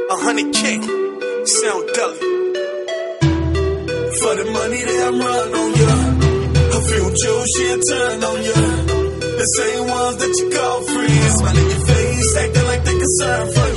100K, sound deli. For the money that I run on ya, a few Jews she'll turn on ya. The same ones that you call friends, smiling your face, acting like they concerned for